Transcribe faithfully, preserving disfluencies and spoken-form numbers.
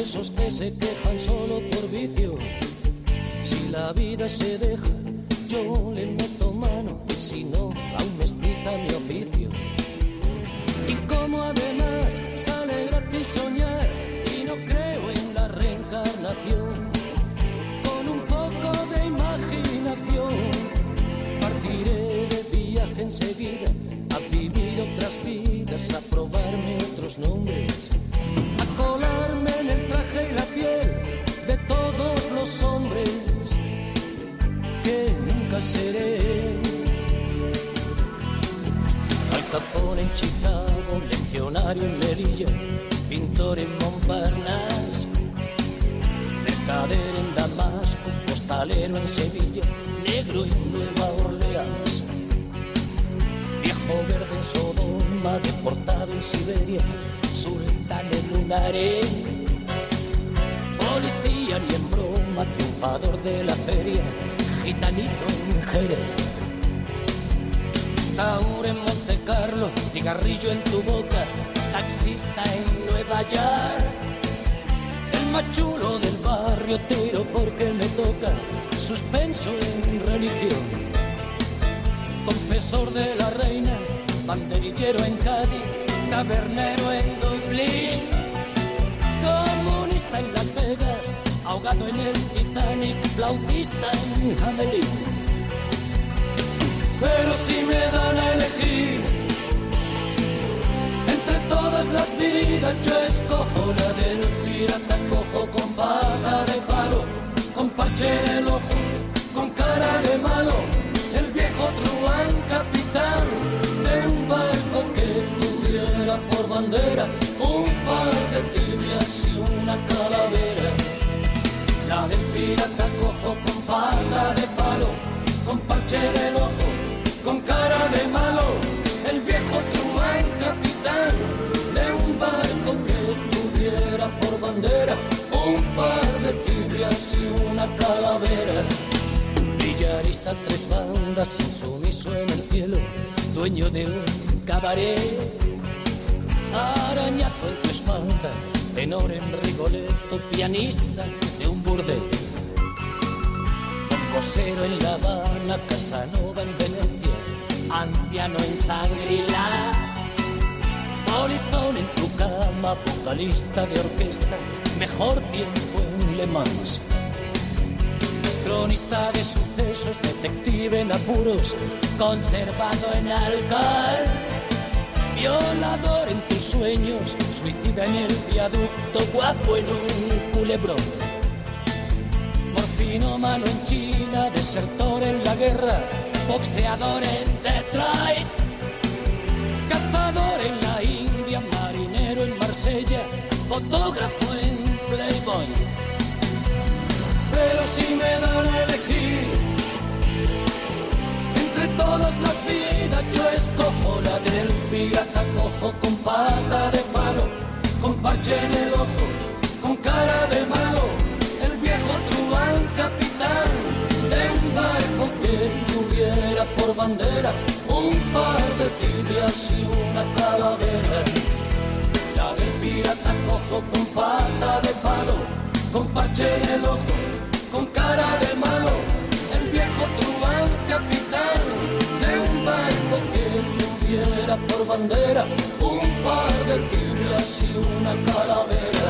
esos que se quejan solo por vicio. Si la vida se deja, yo le meto mano, y si no, aún me excita mi oficio. Y como además sale gratis soñar, y no creo en la reencarnación, con un poco de imaginación partiré de viaje enseguida, a vivir otras vidas, a probarme otros nombres, a colarme en el traje y la piel de todos los hombres que nunca seré. Al Capone en Chicago, legionario en Melilla, pintor en Montparnasse, mercader en Damasco, postalero en Sevilla, negro en Nueva Orleans, viejo verde en Sodoma, deportado en Siberia, sultán en un harén, policía ni en broma, triunfador de la feria, gitanito en Jerez, taur en Monte Carlo, cigarrillo en tu boca, taxista en Nueva York, el más chulo del barrio, tiro porque me toca, suspenso en religión, confesor de la reina, banderillero en Cádiz, tabernero en Dublín, comunista en Las Vegas, ahogado en el Titanic, flautista en Hamelin. Pero si me dan a elegir entre todas las vidas, yo escojo la del pirata cojo, con pata de palo, con parche en el ojo, con cara de malo, el viejo truán capitán de un barco que tuviera por bandera un par de tibias y una calavera. La del pirata cojo, con pata de palo, con parche en el ojo, con cara de malo, el viejo truán capitán de un barco que tuviera por bandera un par de tibias y una calavera. Villarista, tres bandas, insumiso en el cielo, dueño de un cabaret, arañazo en tu espalda, tenor en Rigoletto, pianista de un burdel, cosero en La Habana, Casanova en Venecia, anciano en Shangri-La, polizón en tu cama, vocalista de orquesta, mejor tiempo en Le Mans, cronista de sucesos, detective en apuros, conservado en alcohol, violador en tus sueños, suicida en el viaducto, guapo en un culebrón, morfinómano en China, desertor en la guerra, boxeador en Detroit, cazador en la India, marinero en Marsella, fotógrafo en Playboy. Pero si me dan a elegir entre todas las vidas, yo escojo la del pirata cojo, con pata de palo, con parche en el ojo, con cara de malo, el viejo truán capitán de un barco que tuviera por bandera un par de tibias y una calavera. La del pirata cojo, con pata de palo, con parche en el ojo, con cara de malo, el viejo truán capitán de un barco que tuviera por bandera un par de tibias y una calavera.